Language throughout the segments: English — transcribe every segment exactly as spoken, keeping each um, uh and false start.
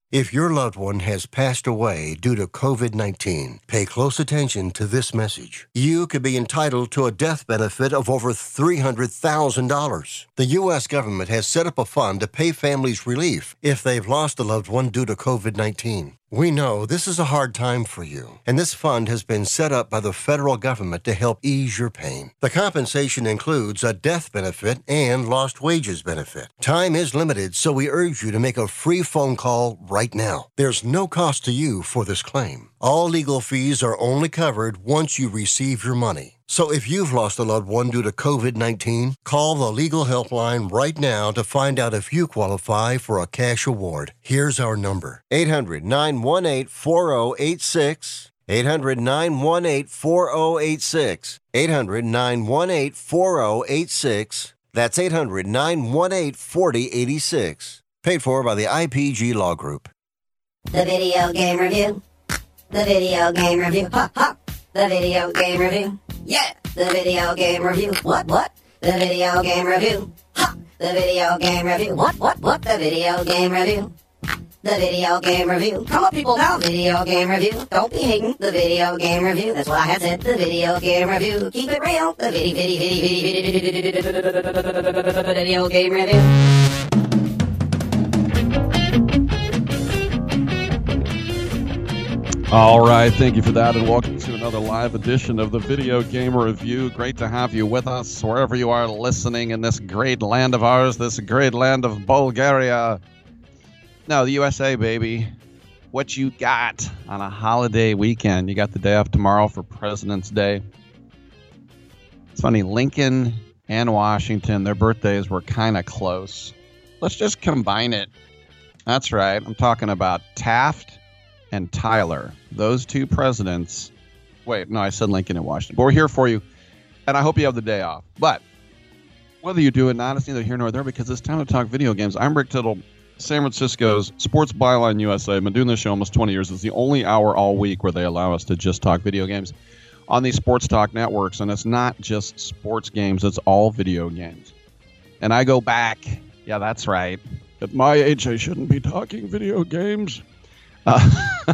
If your loved one has passed away due to covid nineteen, pay close attention to this message. You could be entitled to a death benefit of over three hundred thousand dollars. The U S government has set up a fund to pay families relief if they've lost a loved one due to covid nineteen. We know this is a hard time for you, and this fund has been set up by the federal government to help ease your pain. The compensation includes a death benefit and lost wages benefit. Time is limited, so we urge you to make a free phone call right now. There's no cost to you for this claim. All legal fees are only covered once you receive your money. So if you've lost a loved one due to covid nineteen, call the legal helpline right now to find out if you qualify for a cash award. Here's our number. eight hundred, nine one eight, four oh eight six. eight hundred, nine one eight, four oh eight six. eight hundred, nine one eight, four oh eight six. That's eight hundred, nine one eight, four oh eight six. Paid for by the I P G Law Group. The Video Game Review. The Video Game Review. Ha ha. The Video Game Review. Yeah. The Video Game Review. What what? The Video Game Review. Ha. The Video Game Review. What what what? The Video Game Review. The Video Game Review. Come on, people, now. Video Game Review. Don't be hating. The Video Game Review. That's what I had said. The Video Game Review. Keep it real. The Video Video Game Review. All right, thank you for that, and welcome to another live edition of the Video Game Review. Great to have you with us wherever you are listening in this great land of ours, this great land of Bulgaria. No, the U S A, baby. What you got on a holiday weekend? You got the day off tomorrow for President's Day. It's funny, Lincoln and Washington, their birthdays were kind of close. Let's just combine it. That's right, I'm talking about Taft and Tyler, those two presidents. Wait, no, I said Lincoln and Washington. But we're here for you, and I hope you have the day off. But whether you do it or not, it's neither here nor there, because it's time to talk video games. I'm Rick Tittle, San Francisco's Sports Byline U S A. I've been doing this show almost twenty years. It's the only hour all week where they allow us to just talk video games on these sports talk networks, and it's not just sports games. It's all video games. And I go back. Yeah, that's right. At my age, I shouldn't be talking video games. Uh,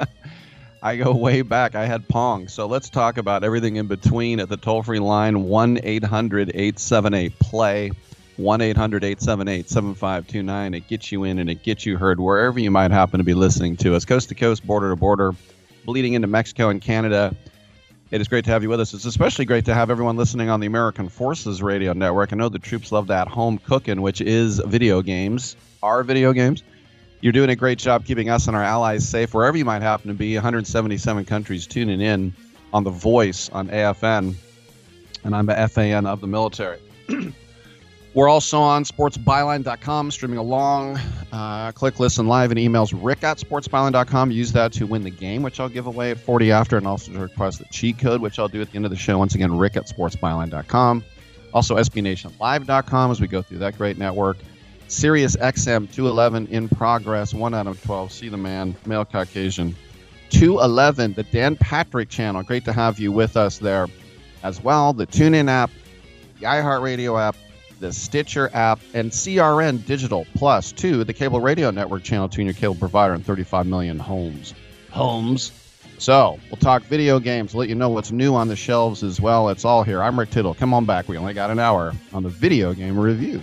I go way back. I had Pong. So let's talk about everything in between at the toll-free line, one eight hundred, eight seven eight, play, one eight hundred, eight seven eight, seven five two nine. It gets you in and it gets you heard wherever you might happen to be listening to us, coast to coast, border to border, bleeding into Mexico and Canada. It is great to have you with us. It's especially great to have everyone listening on the American Forces Radio Network. I know the troops love that home cooking, which is video games, our video games. You're doing a great job keeping us and our allies safe wherever you might happen to be. one hundred seventy-seven countries tuning in on The Voice on A F N, and I'm the F A N of the military. We're also on sports byline dot com, streaming along. Uh, click listen live and emails rick at sports byline dot com. Use that to win the game, which I'll give away at forty after, and also to request the cheat code, which I'll do at the end of the show. Once again, rick at sports byline dot com. Also, S B nation live dot com as we go through that great network. Sirius X M two eleven in progress, one out of twelve. See the man, male Caucasian. two eleven, the Dan Patrick channel. Great to have you with us there as well. The TuneIn app, the iHeartRadio app, the Stitcher app, and C R N Digital Plus two, the cable radio network channel to your cable provider in thirty-five million homes. Homes. So we'll talk video games, let you know what's new on the shelves as well. It's all here. I'm Rick Tittle. Come on back. We only got an hour on the Video Game Review.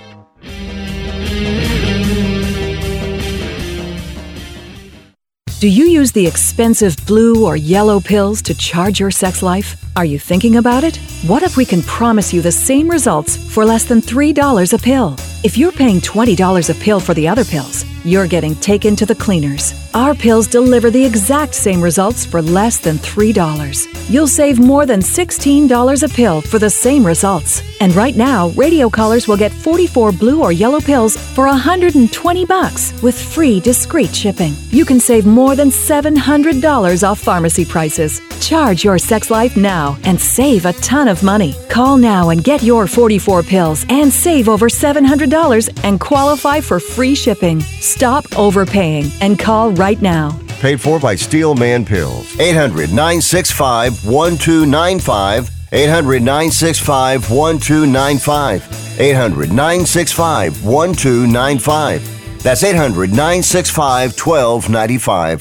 Do you use the expensive blue or yellow pills to charge your sex life? Are you thinking about it? What if we can promise you the same results for less than three dollars a pill? If you're paying twenty dollars a pill for the other pills, you're getting taken to the cleaners. Our pills deliver the exact same results for less than three dollars. You'll save more than sixteen dollars a pill for the same results. And right now, radio callers will get forty-four blue or yellow pills for one hundred twenty bucks with free discreet shipping. You can save more than seven hundred dollars off pharmacy prices. Charge your sex life now and save a ton of money. Call now and get your forty-four pills and save over seven hundred dollars and qualify for free shipping. Stop overpaying and call right now. Paid for by Steelman Pills. eight hundred, nine six five, one two nine five. eight hundred, nine six five, one two nine five. eight hundred, nine six five, one two nine five. That's eight hundred, nine six five, one two nine five.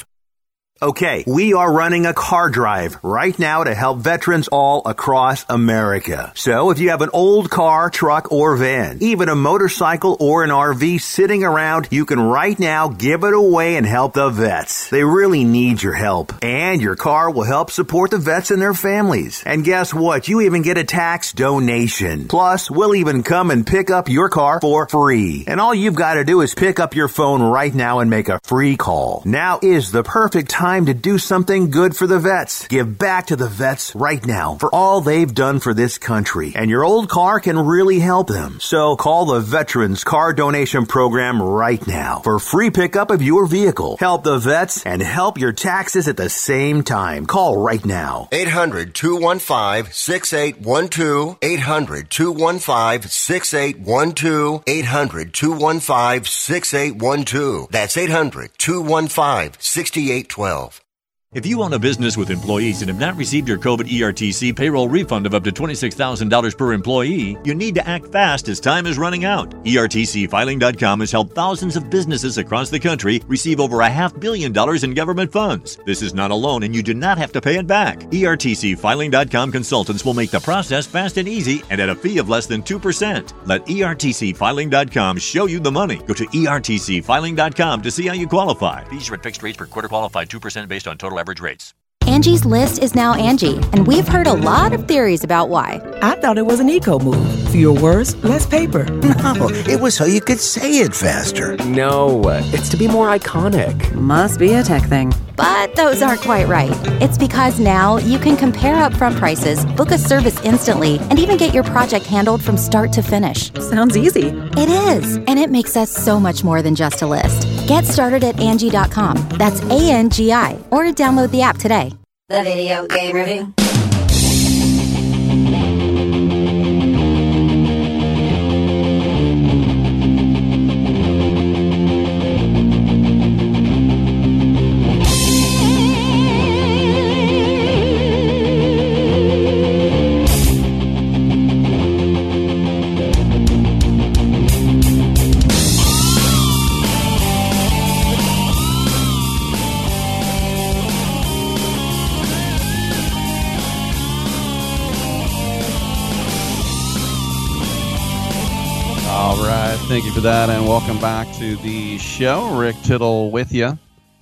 Okay, we are running a car drive right now to help veterans all across America. So if you have an old car, truck, or van, even a motorcycle or an R V sitting around, you can right now give it away and help the vets. They really need your help. And your car will help support the vets and their families. And guess what? You even get a tax donation. Plus, we'll even come and pick up your car for free. And all you've got to do is pick up your phone right now and make a free call. Now is the perfect time Time to do something good for the vets. Give back to the vets right now for all they've done for this country. And your old car can really help them. So call the Veterans Car Donation Program right now for free pickup of your vehicle. Help the vets and help your taxes at the same time. Call right now. eight hundred, two one five, six eight one two. eight hundred, two one five, six eight one two. eight hundred, two one five, six eight one two. That's eight hundred, two one five, six eight one two. If you own a business with employees and have not received your COVID E R T C payroll refund of up to twenty-six thousand dollars per employee, you need to act fast as time is running out. E R T C filing dot com has helped thousands of businesses across the country receive over a half billion dollars in government funds. This is not a loan and you do not have to pay it back. E R T C filing dot com consultants will make the process fast and easy and at a fee of less than two percent. Let E R T C filing dot com show you the money. Go to E R T C filing dot com to see how you qualify. Fees are at fixed rates per quarter qualified, two percent based on total average rates. Angie's List is now Angie, and we've heard a lot of theories about why. I thought it was an eco move. Fewer words, less paper. No, it was so you could say it faster. No, it's to be more iconic. Must be a tech thing. But those aren't quite right. It's because now you can compare upfront prices, book a service instantly, and even get your project handled from start to finish. Sounds easy. It is, and it makes us so much more than just a list. Get started at Angie dot com. That's A N G I, or download the app today. The Video Game Review. Thank you for that, and welcome back to the show. Rick Tittle with you.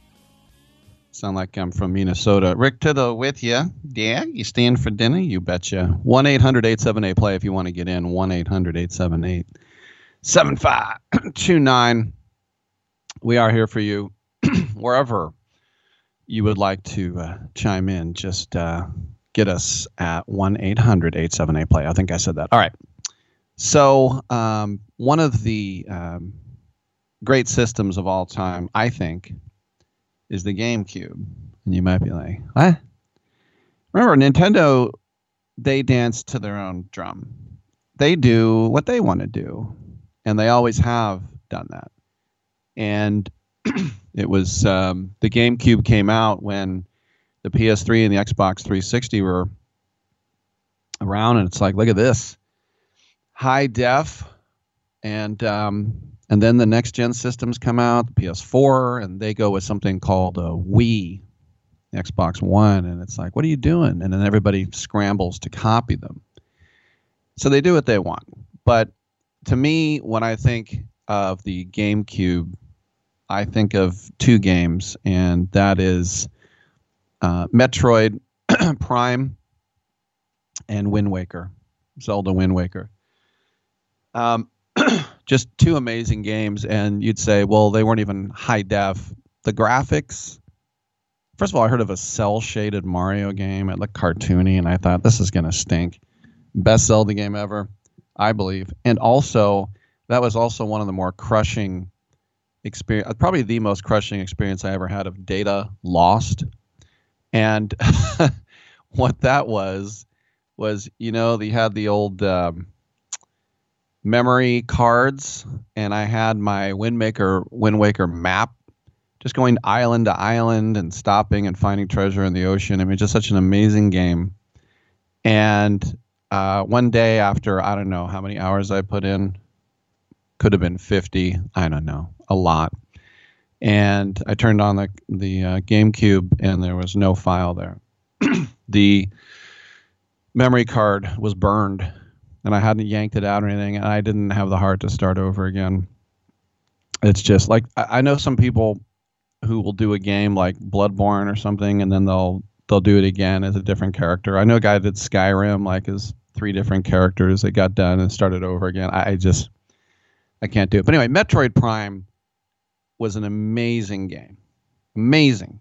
Sound like I'm from Minnesota. Rick Tittle with you. Yeah, you staying for dinner? You betcha. one eight hundred, eight seven eight, play if you want to get in. one eight hundred, eight seven eight, seven five two nine. We are here for you wherever you would like to uh, chime in. Just uh, get us at one eight hundred, eight seven eight, play. I think I said that. All right. So um, one of the um, great systems of all time, I think, is the GameCube. And you might be like, what? Remember, Nintendo, they dance to their own drum. They do what they want to do. And they always have done that. And it was um, the GameCube came out when the P S three and the Xbox three sixty were around. And it's like, look at this. High def, and um, and then the next gen systems come out, the P S four, and they go with something called a Wii, the Xbox One, and it's like, what are you doing? And then everybody scrambles to copy them. So they do what they want. But to me, when I think of the GameCube, I think of two games, and that is uh, Metroid Prime and Wind Waker, Zelda Wind Waker. Um, just two amazing games, and you'd say, well, they weren't even high def. The graphics, first of all, I heard of a cel-shaded Mario game. It looked cartoony, and I thought, this is going to stink. Best Zelda game ever, I believe. And also, that was also one of the more crushing experience, probably the most crushing experience I ever had of data lost. And what that was, was, you know, they had the old... Um, memory cards, and I had my Wind Waker, Wind Waker map, just going island to island and stopping and finding treasure in the ocean. I mean, just such an amazing game. And uh, one day after, I don't know how many hours I put in, could have been fifty. I don't know, a lot. And I turned on the the uh, GameCube, and there was no file there. The memory card was burned, and I hadn't yanked it out or anything, and I didn't have the heart to start over again. It's just like, I, I know some people who will do a game like Bloodborne or something, and then they'll they'll do it again as a different character. I know a guy that did Skyrim, like his three different characters that got done and started over again. I, I just, I can't do it. But anyway, Metroid Prime was an amazing game. Amazing.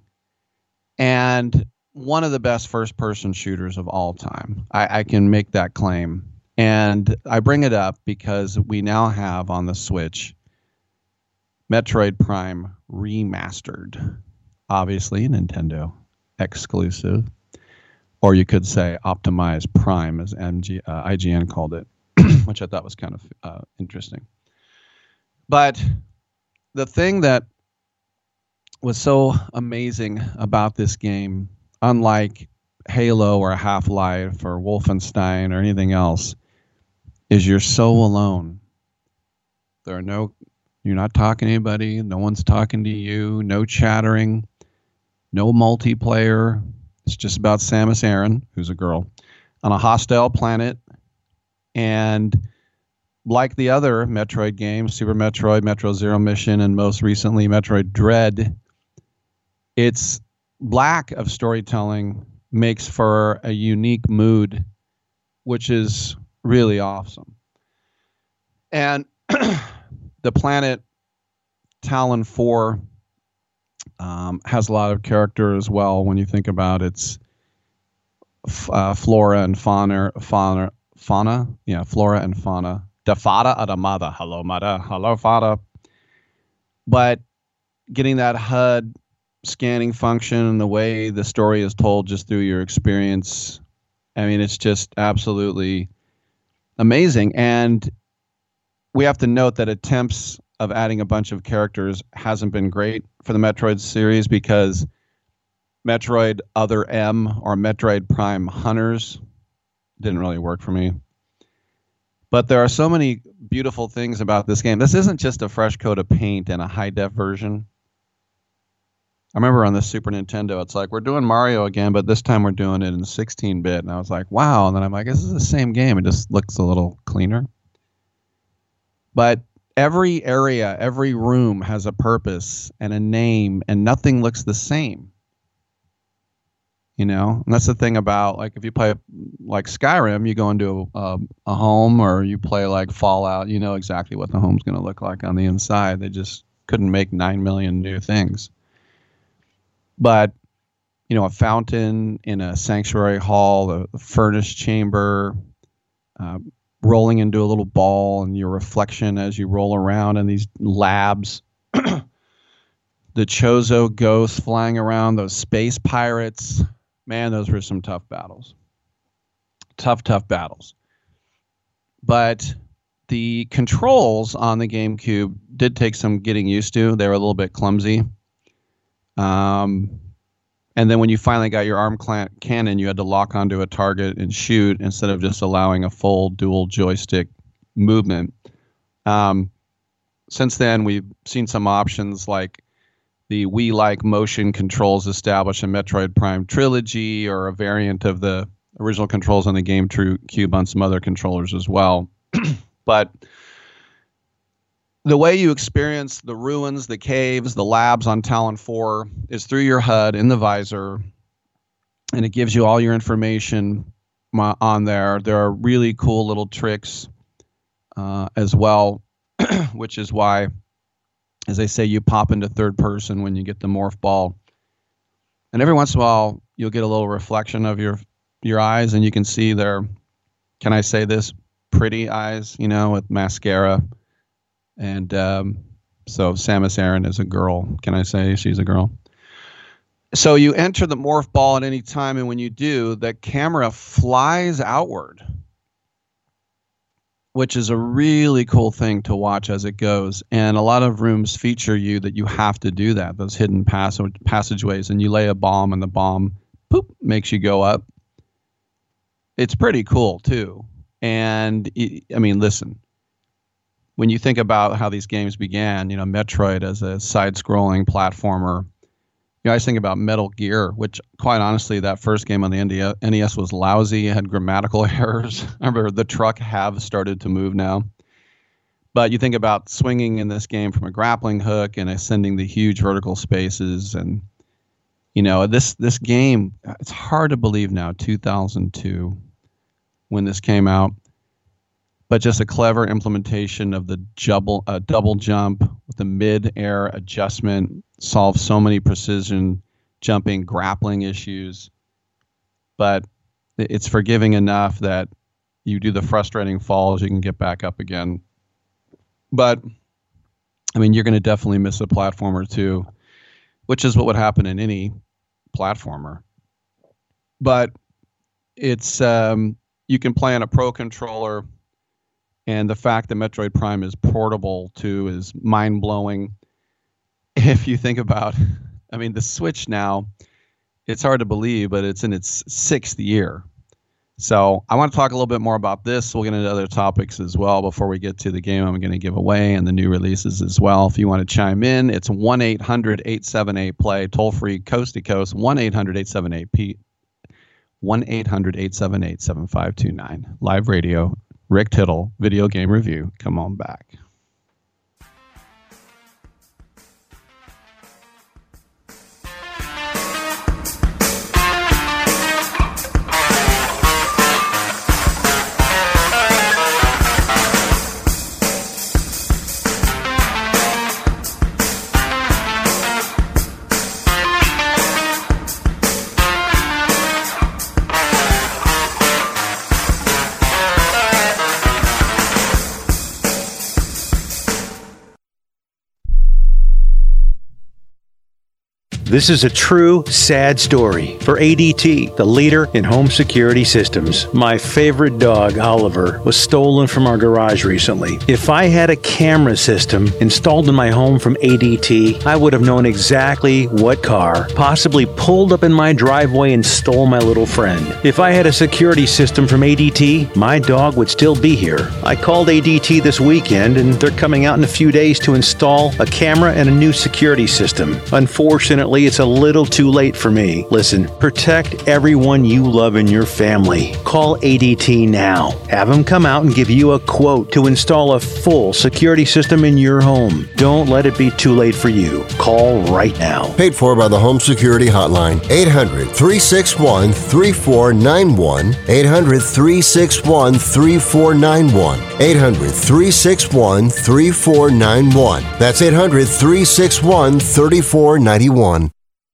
And one of the best first-person shooters of all time. I, I can make that claim. And I bring it up because we now have on the Switch Metroid Prime Remastered. Obviously, Nintendo exclusive. Or you could say Optimized Prime, as M G, uh, I G N called it, which I thought was kind of uh, interesting. But the thing that was so amazing about this game, unlike Halo or Half-Life or Wolfenstein or anything else, is you're so alone. There are no, you're not talking to anybody, no one's talking to you, no chattering, no multiplayer. It's just about Samus Aran, who's a girl, on a hostile planet. And like the other Metroid games, Super Metroid, Metro Zero Mission, and most recently Metroid Dread, its lack of storytelling makes for a unique mood, which is really awesome. And the planet Talon four um, has a lot of character as well when you think about its uh, flora and fauna, fauna, fauna, yeah, flora and fauna. Da fada ada mother, hello mother, hello fada. But getting that H U D scanning function and the way the story is told just through your experience, I mean, it's just absolutely amazing. And we have to note that attempts of adding a bunch of characters hasn't been great for the Metroid series, because Metroid Other M or Metroid Prime Hunters didn't really work for me. But there are so many beautiful things about this game. This isn't just a fresh coat of paint and a high-def version. I remember on the Super Nintendo, it's like, we're doing Mario again, but this time we're doing it in sixteen bit. And I was like, wow. And then I'm like, this is the same game. It just looks a little cleaner. But every area, every room has a purpose and a name, and nothing looks the same. You know, and that's the thing about, like, if you play like Skyrim, you go into a, a home, or you play like Fallout, you know exactly what the home's going to look like on the inside. They just couldn't make nine million new things. But, you know, a fountain in a sanctuary hall, a, a furnace chamber, uh, rolling into a little ball, and your reflection as you roll around in these labs. The Chozo ghosts flying around, those space pirates. Man, those were some tough battles. Tough, tough battles. But the controls on the GameCube did take some getting used to. They were a little bit clumsy. Um, and then when you finally got your arm clan- cannon, you had to lock onto a target and shoot instead of just allowing a full dual joystick movement. Um, since then, we've seen some options like the Wii-like motion controls established in Metroid Prime Trilogy, or a variant of the original controls on the GameCube on some other controllers as well. But the way you experience the ruins, the caves, the labs on Talon four is through your H U D in the visor, and it gives you all your information on there. There are really cool little tricks uh, as well, which is why, as they say, you pop into third person when you get the morph ball. And every once in a while, you'll get a little reflection of your your eyes, and you can see their, can I say this, pretty eyes, you know, with mascara. And um, so Samus Aran is a girl. Can I say she's a girl? So you enter the morph ball at any time, and when you do, the camera flies outward, which is a really cool thing to watch as it goes. And a lot of rooms feature you that you have to do that, those hidden passage passageways, and you lay a bomb, and the bomb, poop, makes you go up. It's pretty cool, too. And, I mean, listen, when you think about how these games began, you know, Metroid as a side-scrolling platformer, you know, I think about Metal Gear, which, quite honestly, that first game on the N E S was lousy. It had grammatical errors. I remember the truck have started to move now. But you think about swinging in this game from a grappling hook and ascending the huge vertical spaces. And, you know, this this game, it's hard to believe now, two thousand two, when this came out. But just a clever implementation of the double, uh, double jump with the mid-air adjustment solves so many precision jumping, grappling issues. But it's forgiving enough that you do the frustrating falls, you can get back up again. But, I mean, you're going to definitely miss a platformer too, which is what would happen in any platformer. But it's um, you can play on a Pro Controller. And the fact that Metroid Prime is portable, too, is mind-blowing. If you think about, I mean, the Switch now, it's hard to believe, but it's in its sixth year. So I want to talk a little bit more about this. We'll get into other topics as well before we get to the game I'm going to give away and the new releases as well. If you want to chime in, it's one eight hundred eight seven eight play, toll-free, coast to coast, one eight hundred eight seven eight P, one eight hundred eight seven eight seven five two nine. Live radio. Rick Tittle, Video Game Review. Come on back. This is a true, sad story for A D T, the leader in home security systems. My favorite dog, Oliver, was stolen from our garage recently. If I had a camera system installed in my home from A D T, I would have known exactly what car possibly pulled up in my driveway and stole my little friend. If I had a security system from A D T, my dog would still be here. I called A D T this weekend, and they're coming out in a few days to install a camera and a new security system. Unfortunately, it's a little too late for me. Listen, protect everyone you love in your family. Call A D T now. Have them come out and give you a quote to install a full security system in your home. Don't let it be too late for you. Call right now. Paid for by the Home Security Hotline. eight hundred, three six one, three four nine one. eight hundred, three six one, three four nine one. eight hundred, three six one, three four nine one. That's eight hundred, three six one, three four nine one.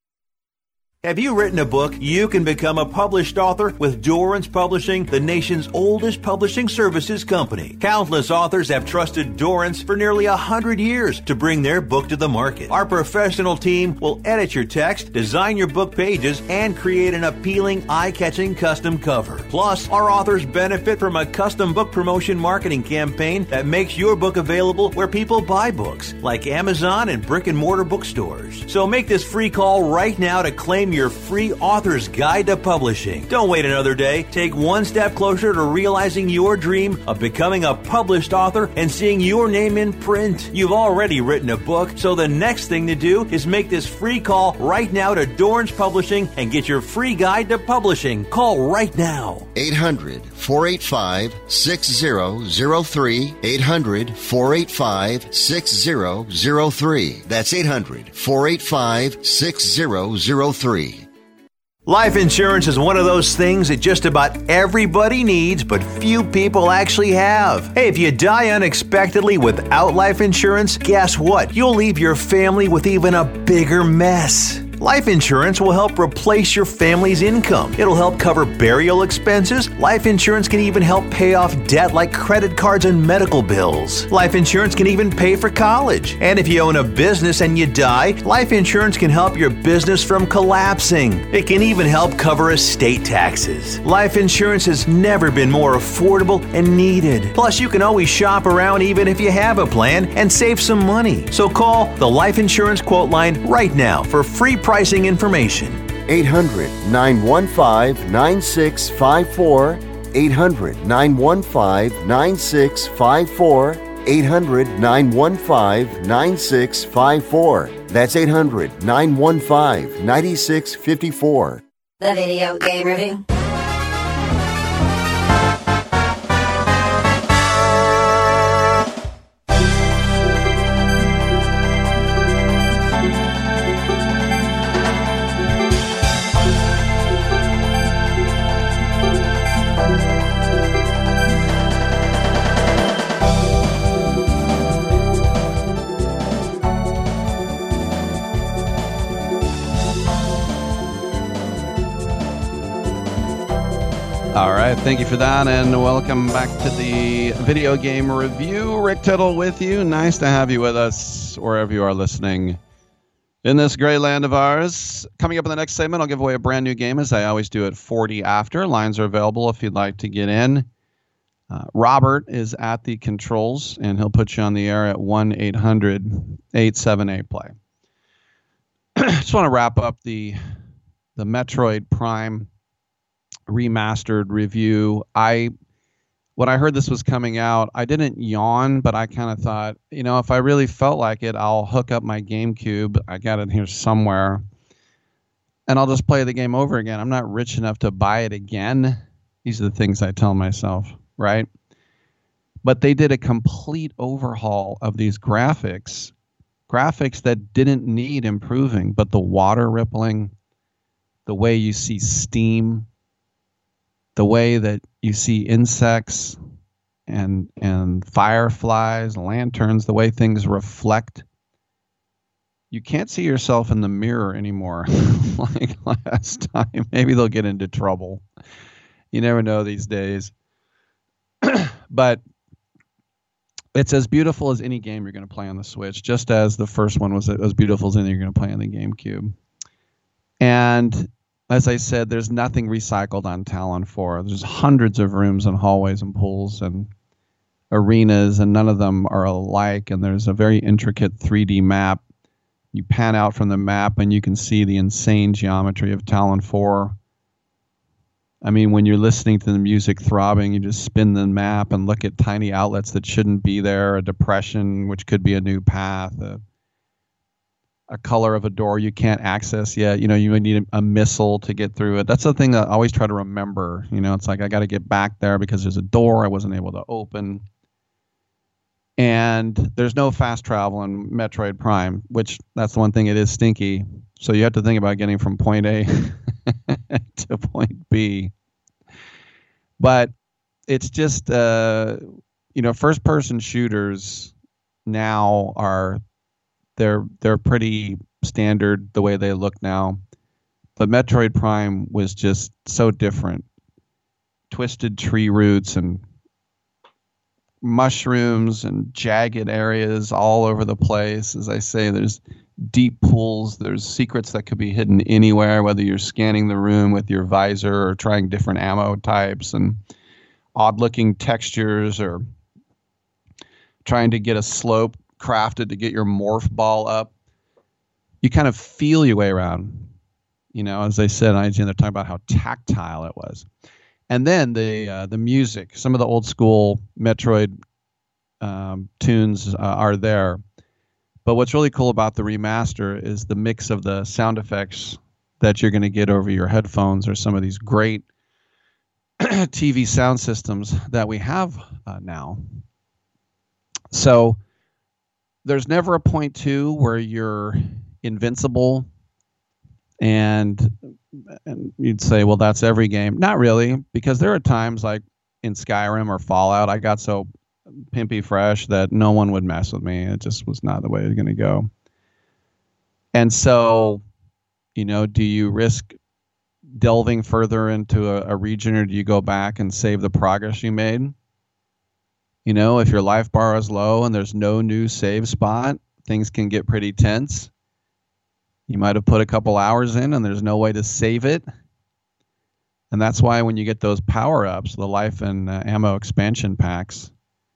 Have you written a book? You can become a published author with Dorrance Publishing, the nation's oldest publishing services company. Countless authors have trusted Dorrance for nearly a hundred years to bring their book to the market. Our professional team will edit your text, design your book pages, and create an appealing, eye-catching custom cover. Plus, our authors benefit from a custom book promotion marketing campaign that makes your book available where people buy books, like Amazon and brick-and-mortar bookstores. So make this free call right now to claim your free author's guide to publishing. Don't wait another day. Take one step closer to realizing your dream of becoming a published author and seeing your name in print. You've already written a book, so the next thing to do is make this free call right now to Dorrance Publishing and get your free guide to publishing. Call right now. eight hundred, four eight five, six zero zero three. eight hundred, four eight five, six zero zero three. That's eight hundred, four eight five, six zero zero three. Life insurance is one of those things that just about everybody needs, but few people actually have. Hey, if you die unexpectedly without life insurance, guess what? You'll leave your family with even a bigger mess. Life insurance will help replace your family's income. It'll help cover burial expenses. Life insurance can even help pay off debt like credit cards and medical bills. Life insurance can even pay for college. And if you own a business and you die, life insurance can help your business from collapsing. It can even help cover estate taxes. Life insurance has never been more affordable and needed. Plus, you can always shop around even if you have a plan and save some money. So call the Life Insurance Quote Line right now for free pricing information. eight hundred, nine one five, nine six five four. eight hundred, nine one five, nine six five four. eight hundred, nine one five, nine six five four. That's eight hundred, nine one five, nine six five four. The Video Game Review. All right, thank you for that, and welcome back to the Video Game Review. Rick Tittle with you. Nice to have you with us wherever you are listening in this great land of ours. Coming up in the next segment, I'll give away a brand new game, as I always do at forty after. Lines are available if you'd like to get in. Uh, Robert is at the controls, and he'll put you on the air at one eight hundred, eight seven eight, play. Just want to wrap up the the Metroid Prime remastered review. I when I heard this was coming out, I didn't yawn, but I kind of thought, you know, if I really felt like it, I'll hook up my GameCube. I got it here somewhere, and I'll just play the game over again. I'm not rich enough to buy it again. These are the things I tell myself, right? But they did a complete overhaul of these graphics, graphics that didn't need improving, but the water rippling, the way you see steam, the way that you see insects and and fireflies, lanterns, the way things reflect. You can't see yourself in the mirror anymore like last time. Maybe they'll get into trouble. You never know these days. But it's as beautiful as any game you're going to play on the Switch, just as the first one was as beautiful as any you're going to play on the GameCube. And as I said, there's nothing recycled on Talon four. There's hundreds of rooms and hallways and pools and arenas, and none of them are alike. And there's a very intricate three D map. You pan out from the map, and you can see the insane geometry of Talon four. I mean, when you're listening to the music throbbing, you just spin the map and look at tiny outlets that shouldn't be there, a depression, which could be a new path, a a color of a door you can't access yet. You know, you would need a, a missile to get through it. That's the thing that I always try to remember. You know, it's like I got to get back there because there's a door I wasn't able to open. And there's no fast travel in Metroid Prime, which that's the one thing, it is stinky. So you have to think about getting from point A to point B. But it's just, uh, you know, first-person shooters now are, they're they're pretty standard the way they look now. But Metroid Prime was just so different. Twisted tree roots and mushrooms and jagged areas all over the place. As I say, there's deep pools. There's secrets that could be hidden anywhere, whether you're scanning the room with your visor or trying different ammo types, and odd-looking textures, or trying to get a slope crafted to get your morph ball up. You kind of feel your way around. You know, as I said, I they're talking about how tactile it was. And then the uh, the music, some of the old school Metroid um, tunes uh, are there. But what's really cool about the remaster is the mix of the sound effects that you're going to get over your headphones, or some of these great T V sound systems that we have uh, now. So there's never a point two where you're invincible, and and you'd say, well, that's every game. Not really, because there are times like in Skyrim or Fallout, I got so pimpy fresh that no one would mess with me. It just was not the way it was going to go. And so, you know, do you risk delving further into a, a region, or do you go back and save the progress you made? You know, if your life bar is low and there's no new save spot, things can get pretty tense. You might have put a couple hours in and there's no way to save it. And that's why when you get those power-ups, the life and uh, ammo expansion packs,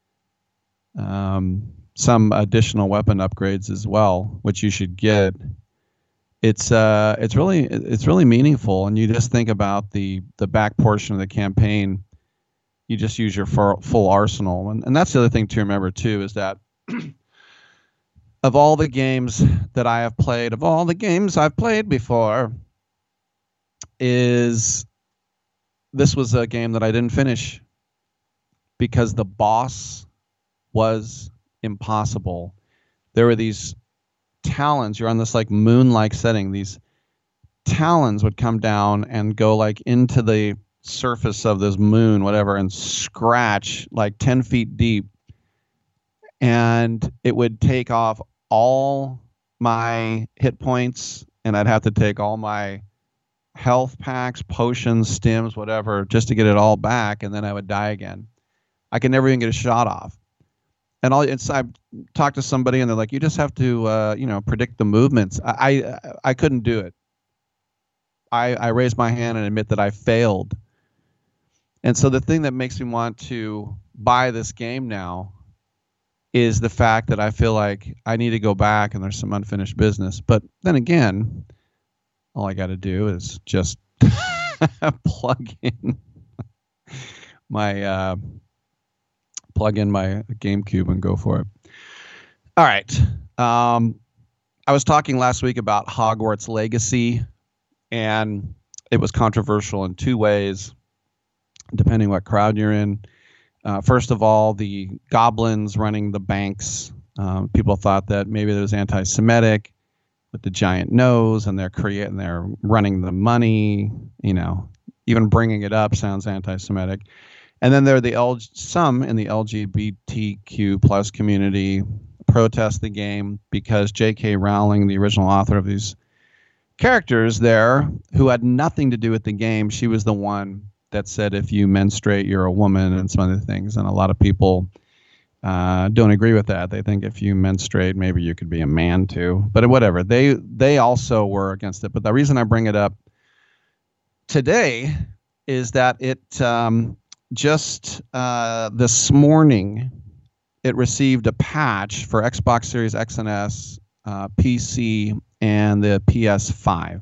um, some additional weapon upgrades as well, which you should get, it's uh, it's really it's really meaningful. And you just think about the the back portion of the campaign. you just use your full, full arsenal. And, and that's the other thing to remember, too, is that of all the games that I have played, of all the games I've played before, is this was a game that I didn't finish because the boss was impossible. There were these talons. You're on this like moon-like setting. These talons would come down and go like into the surface of this moon, whatever, and scratch like ten feet deep. And it would take off all my hit points, and I'd have to take all my health packs, potions, stims, whatever, just to get it all back, and then I would die again. I could never even get a shot off. And all it's I talked to somebody, and they're like, "You just have to, uh, you know, predict the movements." I, I I couldn't do it. I I raised my hand and admit that I failed. And so the thing that makes me want to buy this game now is the fact that I feel like I need to go back and there's some unfinished business. But then again, all I got to do is just plug in my uh, plug in my GameCube and go for it. All right. Um, I was talking last week about Hogwarts Legacy, and it was controversial in two ways, depending what crowd you're in. Uh, first of all, the goblins running the banks. Um, people thought that maybe it was anti-Semitic with the giant nose, and they're creating, they're running the money. You know, even bringing it up sounds anti-Semitic. And then there are the L- some in the L G B T Q plus community protest the game because J K Rowling, the original author of these characters there, who had nothing to do with the game, she was the one that said if you menstruate, you're a woman, and some other things. And a lot of people uh, don't agree with that. They think if you menstruate, maybe you could be a man too. But whatever. They they also were against it. But the reason I bring it up today is that it um, just uh, this morning it received a patch for Xbox Series X and S, uh, P C, and the P S five.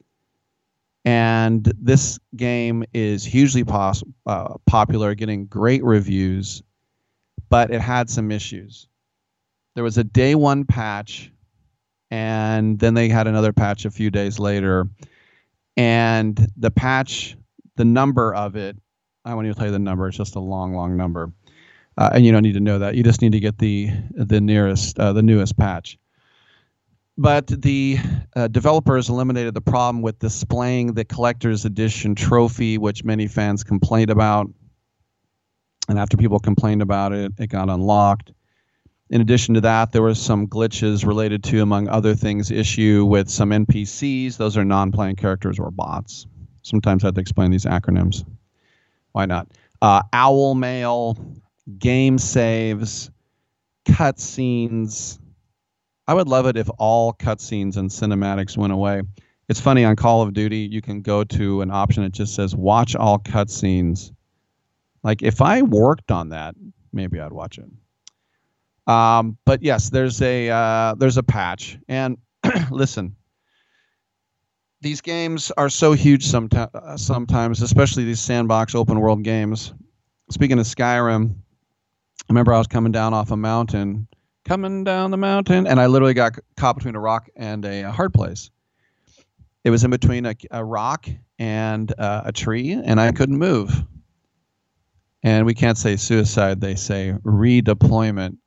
And this game is hugely pos- uh, popular, getting great reviews, but it had some issues. There was a day one patch, and then they had another patch a few days later. And the patch, the number of it, I won't even tell you the number, it's just a long, long number. Uh, and you don't need to know that. You just need to get the the nearest, uh, the newest patch. But the uh, developers eliminated the problem with displaying the collector's edition trophy, which many fans complained about. And after people complained about it, it got unlocked. In addition to that, there were some glitches related to, among other things, issue with some N P Cs. Those are non-playing characters or bots. Sometimes I have to explain these acronyms. Why not? Uh, owl mail, game saves, cutscenes. I would love it if all cutscenes and cinematics went away. It's funny, on Call of Duty, you can go to an option that just says, watch all cutscenes. Like, if I worked on that, maybe I'd watch it. Um, but yes, there's a uh, there's a patch. And listen, these games are so huge someti- uh, sometimes, especially these sandbox open world games. Speaking of Skyrim, I remember I was coming down off a mountain, coming down the mountain, and I literally got caught between a rock and a, a hard place. It was in between a, a rock and uh, a tree, and I couldn't move. And we can't say suicide, they say redeployment.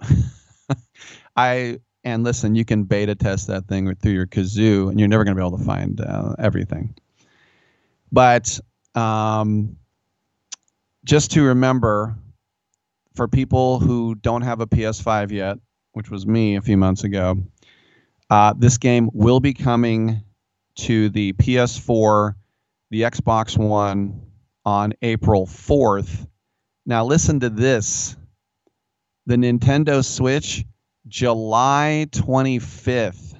I and listen, you can beta test that thing through your kazoo, and you're never going to be able to find uh, everything. But um, just to remember, for people who don't have a P S five yet, which was me a few months ago, uh, this game will be coming to the P S four, the Xbox One on April fourth. Now listen to this. The Nintendo Switch, July twenty-fifth.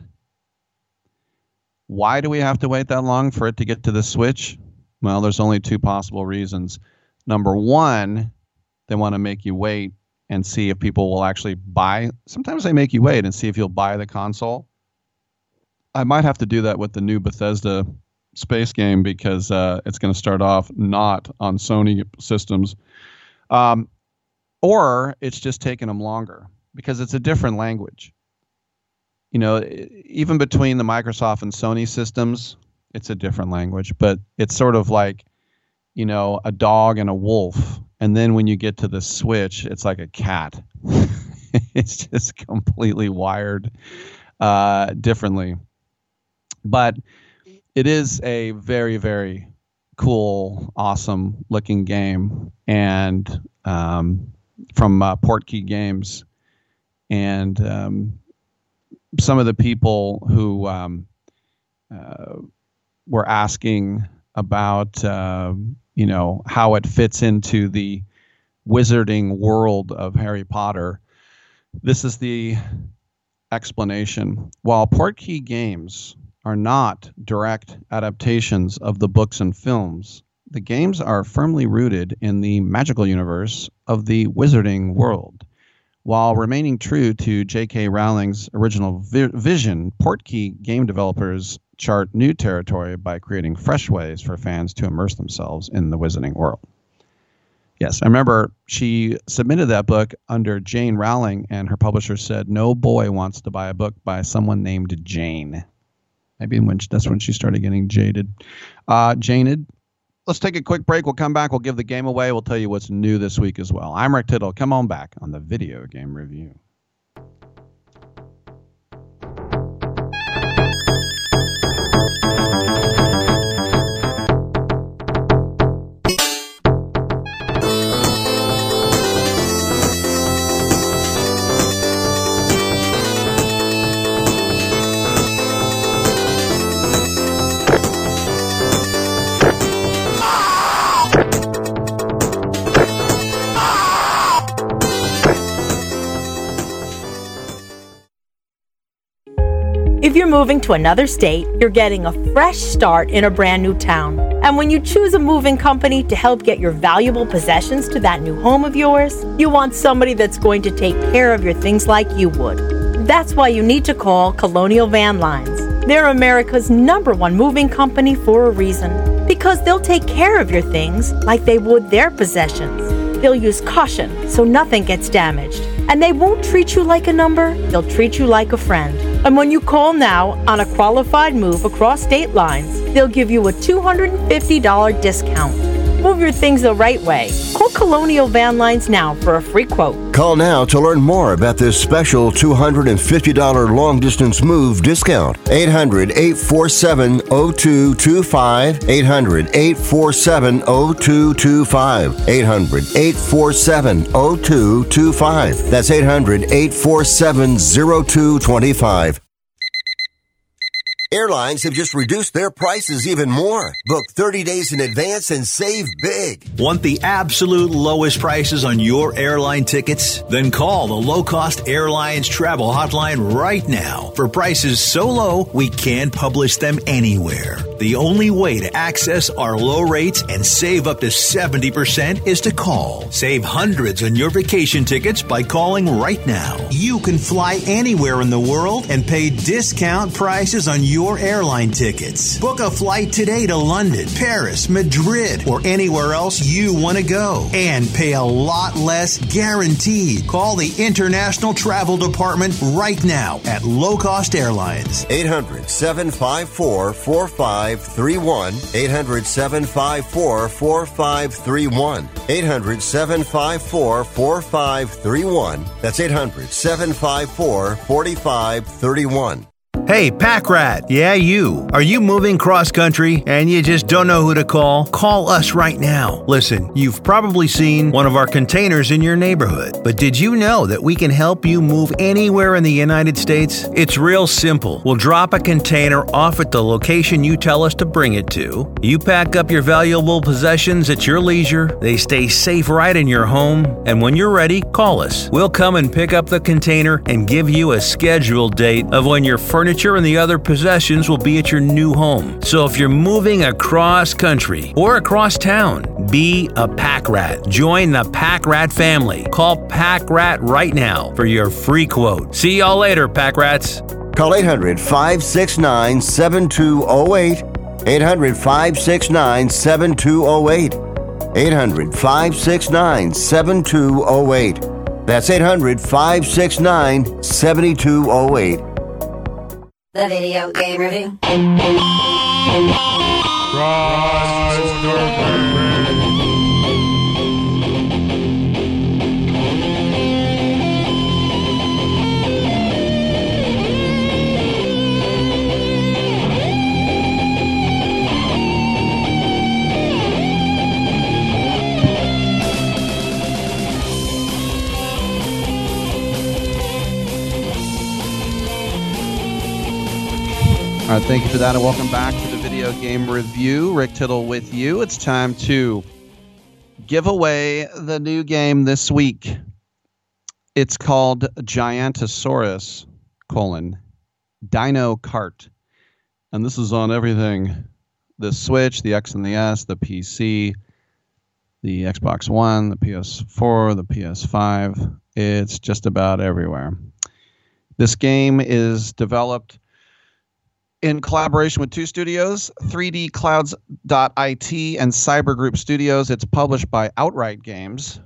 Why do we have to wait that long for it to get to the Switch? Well, there's only two possible reasons. Number one, they want to make you wait and see if people will actually buy. Sometimes they make you wait and see if you'll buy the console. I might have to do that with the new Bethesda space game because uh, it's going to start off not on Sony systems. Um, or it's just taken them longer because it's a different language. You know, even between the Microsoft and Sony systems, it's a different language, but it's sort of like, you know, a dog and a wolf. And then when you get to the Switch, it's like a cat. It's just completely wired uh, differently. But it is a very, very cool, awesome looking game, and um, from uh, Portkey Games. And um, some of the people who um, uh, were asking about, uh, you know, how it fits into the wizarding world of Harry Potter, this is the explanation. While Portkey Games are not direct adaptations of the books and films, the games are firmly rooted in the magical universe of the wizarding world. While remaining true to J K Rowling's original vi- vision, Portkey game developers chart new territory by creating fresh ways for fans to immerse themselves in the wizarding world. Yes, I remember she submitted that book under Jane Rowling, and her publisher said, no boy wants to buy a book by someone named Jane. Maybe when she, that's when she started getting jaded. Uh, Janed. Let's take a quick break. We'll come back. We'll give the game away. We'll tell you what's new this week as well. I'm Rick Tittle. Come on back on the Video Game Review. If you're moving to another state, you're getting a fresh start in a brand new town. And when you choose a moving company to help get your valuable possessions to that new home of yours, you want somebody that's going to take care of your things like you would. That's why you need to call Colonial Van Lines. They're America's number one moving company for a reason. Because they'll take care of your things like they would their possessions. They'll use caution so nothing gets damaged. And they won't treat you like a number, they'll treat you like a friend. And when you call now on a qualified move across state lines, they'll give you a two hundred fifty dollars discount. Move your things the right way. Call Colonial Van Lines now for a free quote. Call now to learn more about this special two hundred fifty dollars long-distance move discount. eight hundred, eight four seven, zero two two five. eight hundred, eight four seven, zero two two five. eight hundred, eight four seven, zero two two five. That's eight hundred, eight four seven, zero two two five. Airlines have just reduced their prices even more. Book thirty days in advance and save big. Want the absolute lowest prices on your airline tickets? Then call the Low Cost Airlines Travel Hotline right now for prices so low we can't publish them anywhere. The only way to access our low rates and save up to seventy percent is to call. Save hundreds on your vacation tickets by calling right now. You can fly anywhere in the world and pay discount prices on your Your airline tickets. Book a flight today to London, Paris, Madrid, or anywhere else you want to go. And pay a lot less guaranteed. Call the International Travel Department right now at Low Cost Airlines. eight hundred, seven five four, four five three one. eight hundred, seven five four, four five three one. eight hundred, seven five four, four five three one. That's eight hundred, seven five four, four five three one. Hey, Pack Rat. Yeah, you. Are you moving cross-country and you just don't know who to call? Call us right now. Listen, you've probably seen one of our containers in your neighborhood. But did you know that we can help you move anywhere in the United States? It's real simple. We'll drop a container off at the location you tell us to bring it to. You pack up your valuable possessions at your leisure. They stay safe right in your home. And when you're ready, call us. We'll come and pick up the container and give you a scheduled date of when your furniture and the other possessions will be at your new home. So if you're moving across country or across town, be a Pack Rat. Join the Pack Rat family. Call Pack Rat right now for your free quote. See y'all later, Pack Rats. Call eight hundred, five six nine, seven two zero eight. eight hundred, five six nine, seven two zero eight. eight hundred, five six nine, seven two zero eight. That's eight hundred, five six nine, seven two zero eight. The Video Game Review. All right, thank you for that, and welcome back to the Video Game Review. Rick Tittle with you. It's time to give away the new game this week. It's called Gigantosaurus, colon, Dino Kart. And this is on everything. The Switch, the X and the S, the P C, the Xbox One, the P S four, the P S five. It's just about everywhere. This game is developed in collaboration with two studios, three D clouds dot I T and Cyber Group Studios. It's published by Outright Games.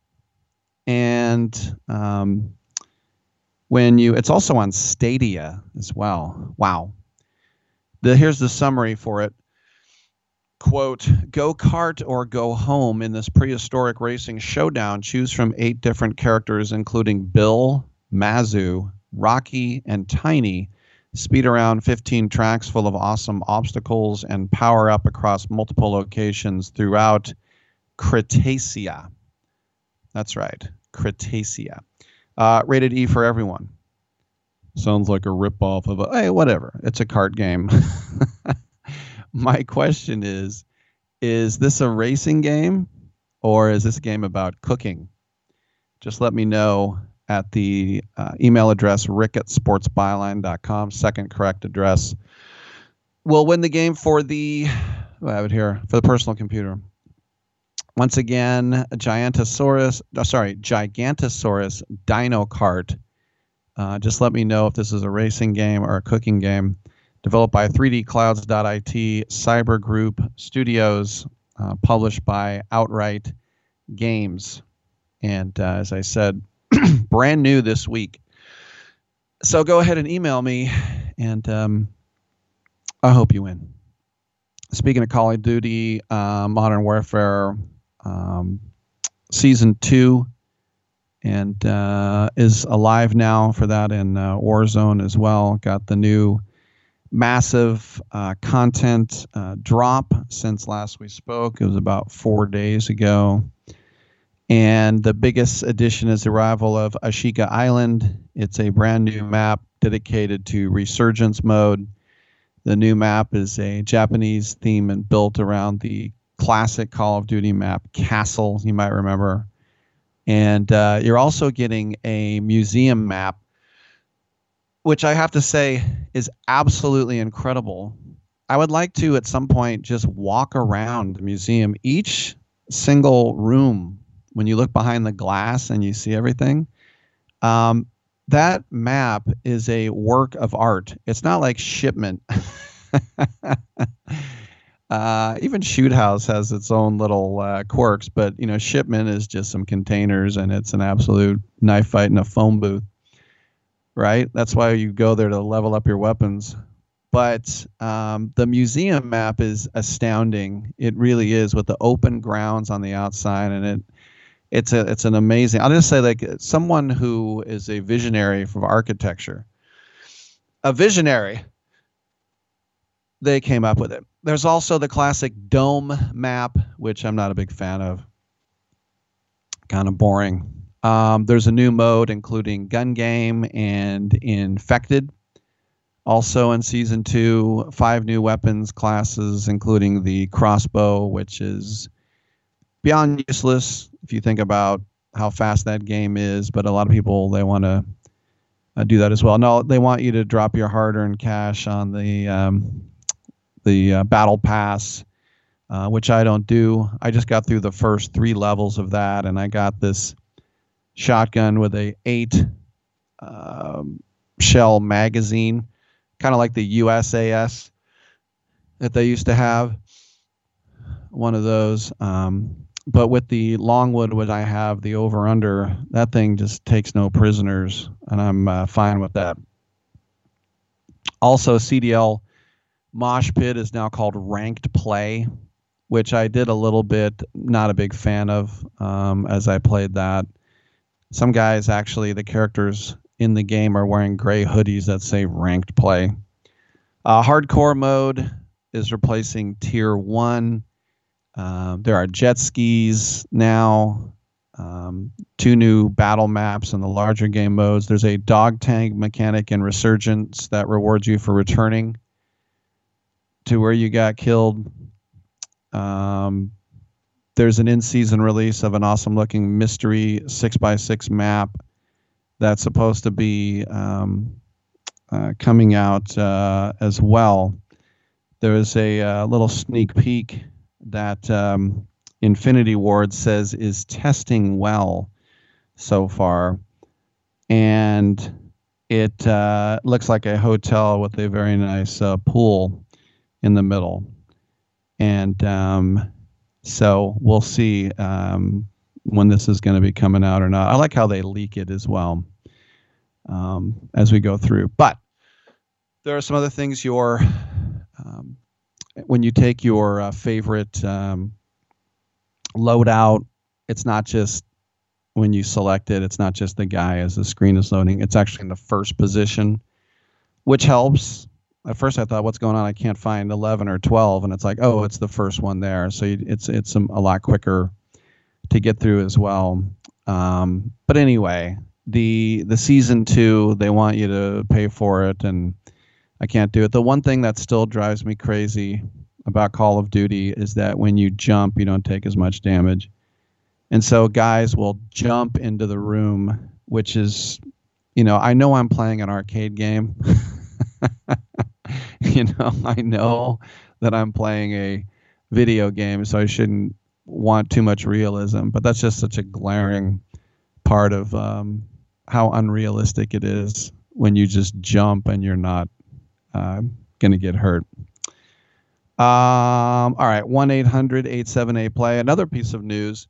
And um, when you, it's also on Stadia as well. Wow. The, here's the summary for it. Quote, go kart or go home in this prehistoric racing showdown. Choose from eight different characters, including Bill, Mazu, Rocky, and Tiny. Speed around fifteen tracks full of awesome obstacles and power up across multiple locations throughout Cretaceous. That's right, Cretaceous. Uh, rated E for everyone. Sounds like a ripoff of a, hey, whatever. It's a kart game. My question is, is this a racing game or is this a game about cooking? Just let me know at the uh, email address rick at sports byline dot com, second correct address. We'll win the game for the, oh, I have it here, for the personal computer. Once again, Gigantosaurus, oh, sorry, Gigantosaurus Dino Kart. Uh, just let me know if this is a racing game or a cooking game. Developed by three D clouds dot I T, Cyber Group Studios, uh, published by Outright Games. And uh, as I said, brand new this week. So go ahead and email me, and um, I hope you win. Speaking of Call of Duty, uh, Modern Warfare um, Season two and uh, is alive now for that in uh, Warzone as well. Got the new massive uh, content uh, drop since last we spoke. It was about four days ago. And the biggest addition is the arrival of Ashika Island. It's a brand new map dedicated to Resurgence mode. The new map is a Japanese theme and built around the classic Call of Duty map, Castle, you might remember. And uh, you're also getting a museum map, which I have to say is absolutely incredible. I would like to, at some point, just walk around the museum. Each single room, when you look behind the glass and you see everything, um, that map is a work of art. It's not like Shipment. uh, even Shoot House has its own little uh, quirks, but you know, Shipment is just some containers and it's an absolute knife fight in a phone booth, right? That's why you go there to level up your weapons. But um, the museum map is astounding. It really is, with the open grounds on the outside, and it It's a it's an amazing. I'll just say, like, someone who is a visionary for architecture, a visionary, they came up with it. There's also the classic dome map, which I'm not a big fan of. Kind of boring. Um, there's a new mode including gun game and infected. Also in season two, five new weapons classes, including the crossbow, which is beyond useless if you think about how fast that game is, but a lot of people, they want to uh, do that as well. No, they want you to drop your hard-earned cash on the um, the uh, battle pass, uh, which I don't do. I just got through the first three levels of that, and I got this shotgun with a eight um, shell magazine, kind of like the U S A S that they used to have. One of those. Um, but with the Longwood, what I have, the over-under, that thing just takes no prisoners, and I'm uh, fine with that. Also, C D L Mosh Pit is now called Ranked Play, which I did a little bit, not a big fan of um, as I played that. Some guys, actually, the characters in the game are wearing gray hoodies that say Ranked Play. Uh, hardcore mode is replacing Tier one. Uh, there are jet skis now, um, two new battle maps in the larger game modes. There's a dog tag mechanic in Resurgence that rewards you for returning to where you got killed. Um, there's an in-season release of an awesome-looking mystery six by six map that's supposed to be um, uh, coming out uh, as well. There is a uh, little sneak peek that um, Infinity Ward says is testing well so far. And it uh, looks like a hotel with a very nice uh, pool in the middle. And um, so we'll see um, when this is going to be coming out or not. I like how they leak it as well um, as we go through. But there are some other things your... Um, when you take your uh, favorite um, loadout, it's not just when you select it, it's not just the guy as the screen is loading. It's actually in the first position, which helps. At first I thought, what's going on? I can't find eleven or twelve. And it's like, oh, it's the first one there. So you, it's it's a, a lot quicker to get through as well. Um, but anyway, the the season two, they want you to pay for it, and I can't do it. The one thing that still drives me crazy about Call of Duty is that when you jump, you don't take as much damage. And so guys will jump into the room, which is, you know, I know I'm playing an arcade game. You know, I know that I'm playing a video game, so I shouldn't want too much realism. But that's just such a glaring part of um, how unrealistic it is when you just jump and you're not Uh, gonna get hurt. Um, all right, one eight hundred eight seven eight play. Another piece of news: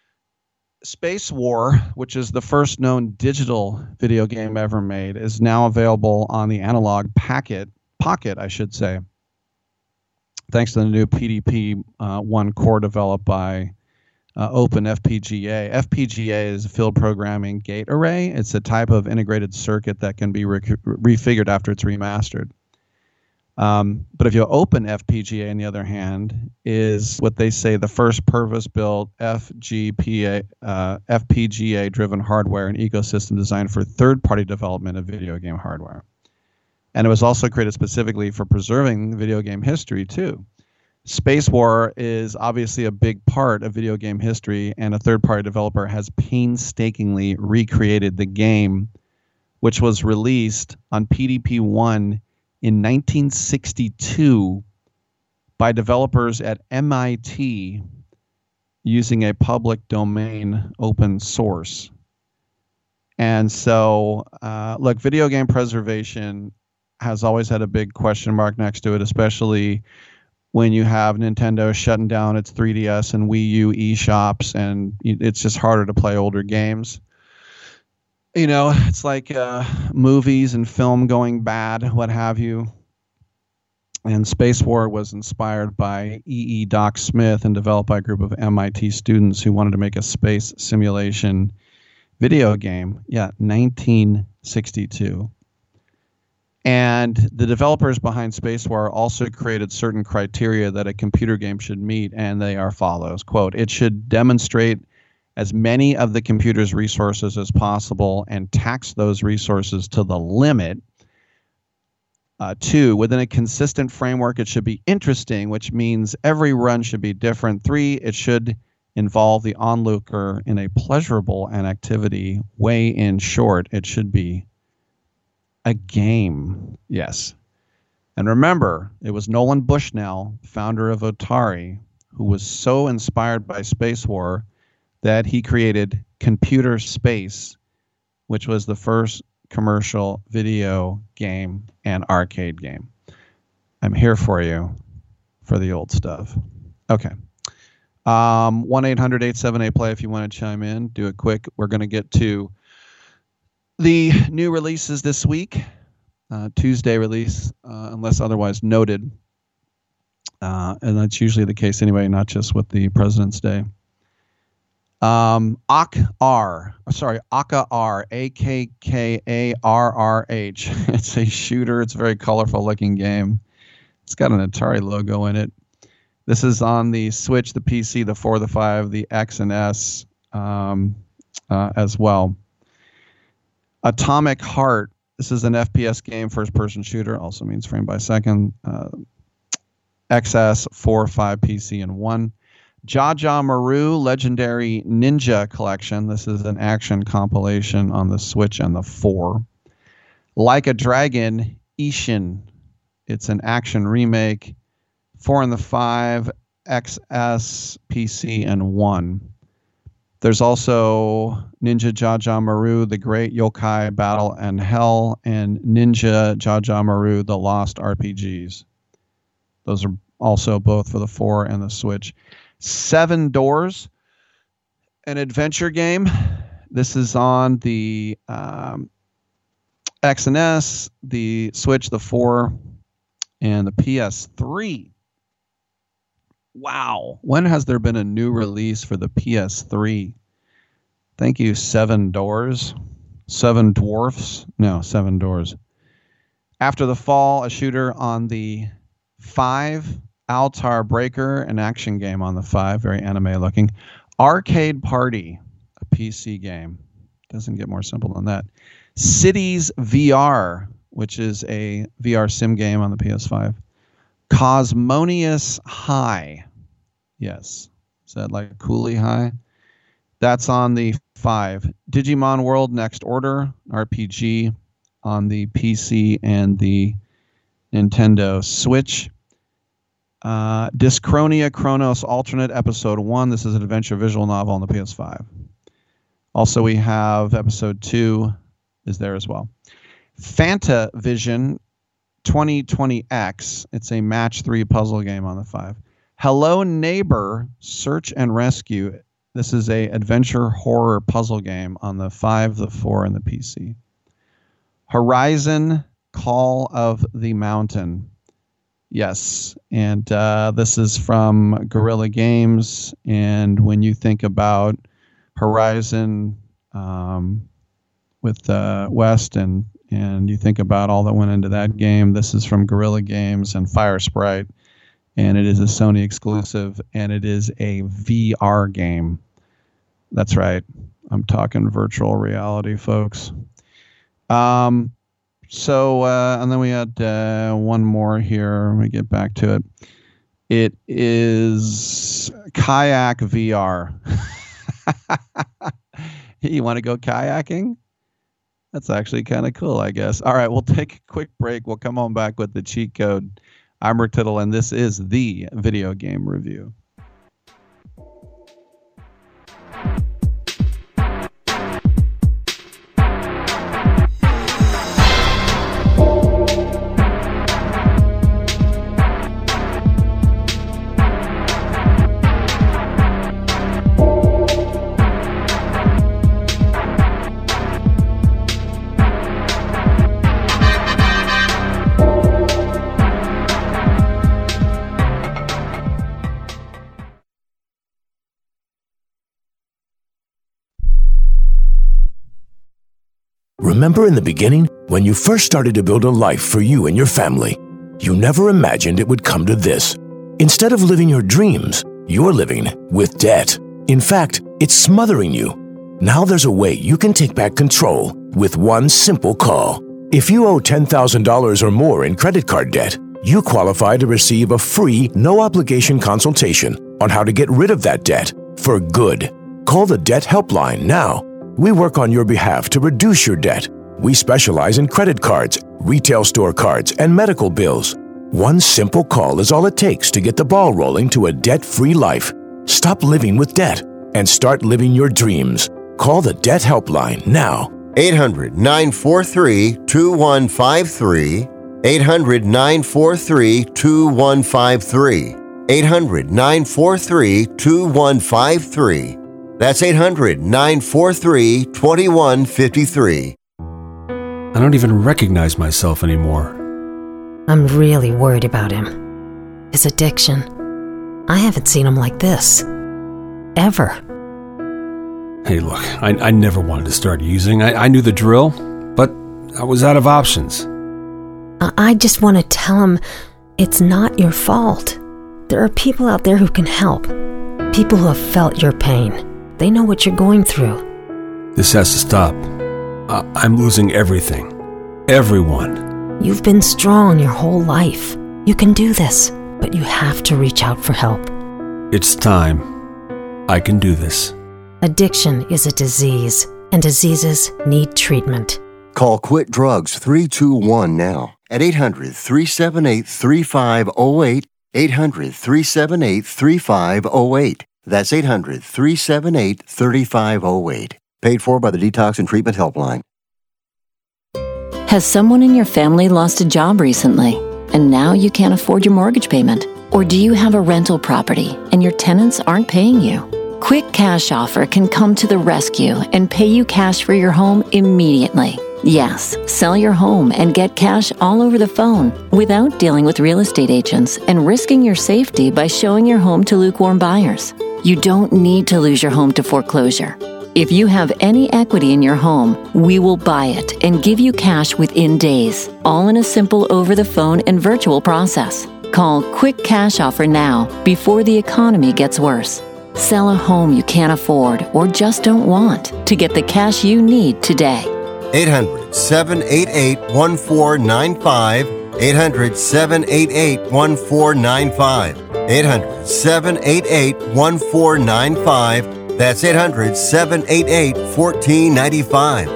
Space War, which is the first known digital video game ever made, is now available on the Analog Packet Pocket, I should say, thanks to the new P D P uh, one core developed by uh, OpenFPGA. F P G A is a field programming gate array. It's a type of integrated circuit that can be re refigured after it's remastered. Um, but if you open F P G A, on the other hand, is what they say the first purpose-built F G P A, uh, F P G A-driven hardware and ecosystem designed for third-party development of video game hardware. And it was also created specifically for preserving video game history, too. Space War is obviously a big part of video game history, and a third-party developer has painstakingly recreated the game, which was released on P D P one in nineteen sixty-two by developers at M I T using a public domain open source. And so, uh, look, video game preservation has always had a big question mark next to it, especially when you have Nintendo shutting down its three D S and Wii U eShops, and it's just harder to play older games. You know, it's like uh, movies and film going bad, what have you. And Space War was inspired by E E. Doc Smith and developed by a group of M I T students who wanted to make a space simulation video game. Yeah, nineteen sixty-two. And the developers behind Space War also created certain criteria that a computer game should meet, and they are follows. Quote, it should demonstrate as many of the computer's resources as possible and tax those resources to the limit. Uh, two, within a consistent framework, it should be interesting, which means every run should be different. Three, it should involve the onlooker in a pleasurable and activity way. In short, it should be a game. Yes. And remember, it was Nolan Bushnell, founder of Atari, who was so inspired by Space War that he created Computer Space, which was the first commercial video game and arcade game. I'm here for you for the old stuff. Okay. Um, one eight hundred eight seven eight play if you want to chime in. Do it quick. We're going to get to the new releases this week. Uh, Tuesday release, uh, unless otherwise noted. Uh, and that's usually the case anyway, not just with the President's Day. Um, A K K R, sorry, A K K R, A K K A R R H. It's a shooter. It's a very colorful looking game. It's got an Atari logo in it. This is on the Switch, the P C, the four, the five, the X and S um, uh, as well. Atomic Heart. This is an F P S game, first-person shooter. Also means frame by second. Uh, X S, four, five, P C, and one. Jaja Maru Legendary Ninja Collection. This is an action compilation on the Switch and the four. Like a Dragon Ishin. It's an action remake. four and the five, X S, P C, and one. There's also Ninja Jaja Maru, The Great Yokai Battle and Hell, and Ninja Jaja Maru, The Lost R P Gs. Those are also both for the four and the Switch. Seven Doors, an adventure game. This is on the um, X and S, the Switch, the four, and the P S three. Wow. When has there been a new release for the P S three? Thank you, Seven Doors. Seven Dwarfs? No, Seven Doors. After the Fall, a shooter on the five. Altar Breaker, an action game on the five. Very anime looking. Arcade Party, a P C game. Doesn't get more simple than that. Cities V R, which is a V R sim game on the P S five. Cosmonious High. Yes. Is that like Cooley High? That's on the five. Digimon World Next Order, R P G on the P C and the Nintendo Switch. Uh, Dyschronia Chronos Alternate Episode one. This is an adventure visual novel on the P S five. Also, we have Episode two is there as well. Fantavision twenty twenty X. It's a match three puzzle game on the five. Hello Neighbor Search and Rescue. This is a adventure horror puzzle game on the five, the four, and the P C. Horizon Call of the Mountain. Yes, and uh, this is from Guerrilla Games. And when you think about Horizon um, with uh, West and and you think about all that went into that game, this is from Guerrilla Games and Firesprite, and it is a Sony exclusive, and it is a V R game. That's right. I'm talking virtual reality, folks. Um. So, uh, and then we had uh, one more here. Let me get back to it. It is Kayak V R. You want to go kayaking? That's actually kind of cool, I guess. All right, we'll take a quick break. We'll come on back with the cheat code. I'm Rick Tittle, and this is the Video Game Review. Remember in the beginning, when you first started to build a life for you and your family, you never imagined it would come to this. Instead of living your dreams, you're living with debt. In fact, it's smothering you. Now there's a way you can take back control with one simple call. If you owe ten thousand dollars or more in credit card debt, you qualify to receive a free, no-obligation consultation on how to get rid of that debt for good. Call the Debt Helpline now. We work on your behalf to reduce your debt. We specialize in credit cards, retail store cards, and medical bills. One simple call is all it takes to get the ball rolling to a debt-free life. Stop living with debt and start living your dreams. Call the Debt Helpline now. eight hundred nine four three two one five three. eight hundred nine four three two one five three. eight hundred, nine four three, two one five three. That's eight hundred, nine four three, two one five three. I don't even recognize myself anymore. I'm really worried about him. His addiction. I haven't seen him like this. Ever. Hey, look, I, I never wanted to start using. I, I knew the drill, but I was out of options. I, I just want to tell him it's not your fault. There are people out there who can help. People who have felt your pain. They know what you're going through. This has to stop. I, I'm losing everything. Everyone. You've been strong your whole life. You can do this, but you have to reach out for help. It's time. I can do this. Addiction is a disease, and diseases need treatment. Call Quit Drugs three two one now at eight hundred, three seven eight, three five zero eight, eight hundred, three seven eight, three five zero eight. That's eight hundred, three seven eight, three five zero eight. Paid for by the Detox and Treatment Helpline. Has someone in your family lost a job recently, and now you can't afford your mortgage payment? Or do you have a rental property and your tenants aren't paying you? Quick Cash Offer can come to the rescue and pay you cash for your home immediately. Yes, sell your home and get cash all over the phone without dealing with real estate agents and risking your safety by showing your home to lukewarm buyers. You don't need to lose your home to foreclosure. If you have any equity in your home, we will buy it and give you cash within days, all in a simple over-the-phone and virtual process. Call Quick Cash Offer now before the economy gets worse. Sell a home you can't afford or just don't want to get the cash you need today. eight hundred, seven eight eight, one four nine five. eight hundred, seven eight eight, one four nine five. eight hundred, seven eight eight, one four nine five. That's eight hundred, seven eight eight, one four nine five.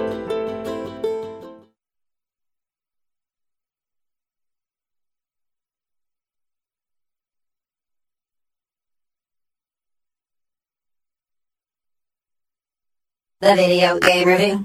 The Video Game Review.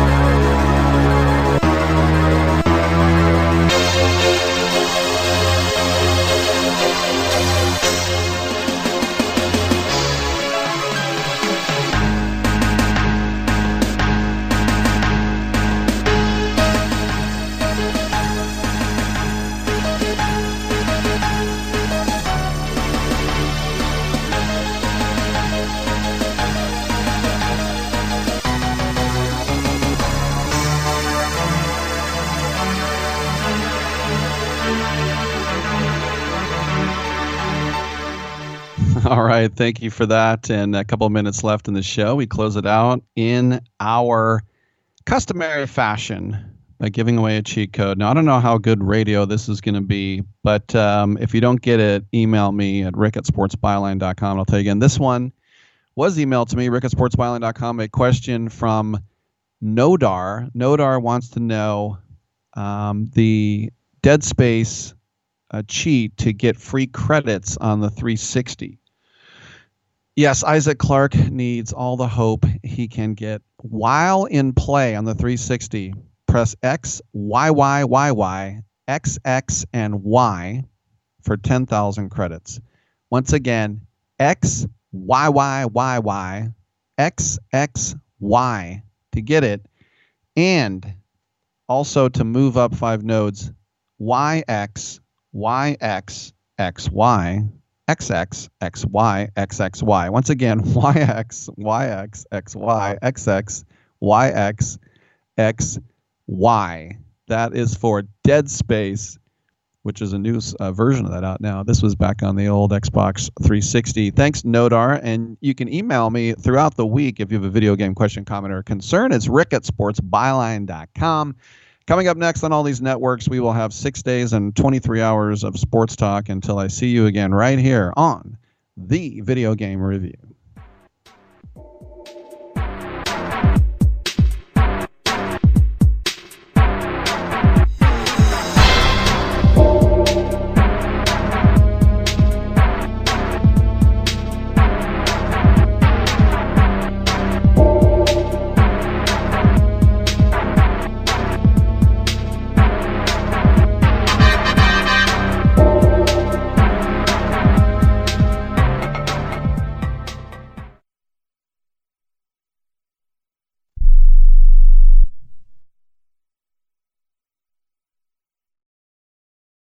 All right. Thank you for that. And a couple of minutes left in the show. We close it out in our customary fashion by giving away a cheat code. Now, I don't know how good radio this is going to be, but um, if you don't get it, email me at rick at sports byline dot com. I'll tell you again, this one was emailed to me, rick at sports byline dot com, a question from Nodar. Nodar wants to know um, the Dead Space uh, cheat to get free credits on the three sixty. Yes, Isaac Clarke needs all the hope he can get. While in play on the three sixty, press X, Y, Y, Y, Y, X, X, and Y for ten thousand credits. Once again, X, Y, Y, Y, Y, X, X, Y to get it. And also to move up five nodes, Y X, Y X, X Y, X X, X Y, X X Y. Once again, Y X, Y X, X Y, X X, Y X, X Y. That is for Dead Space, which is a new uh, version of that out now. This was back on the old Xbox three sixty. Thanks, Nodar. And you can email me throughout the week if you have a video game question, comment, or concern. It's rick at sports byline dot com. Coming up next on all these networks, we will have six days and twenty-three hours of sports talk until I see you again right here on the Video Game Review.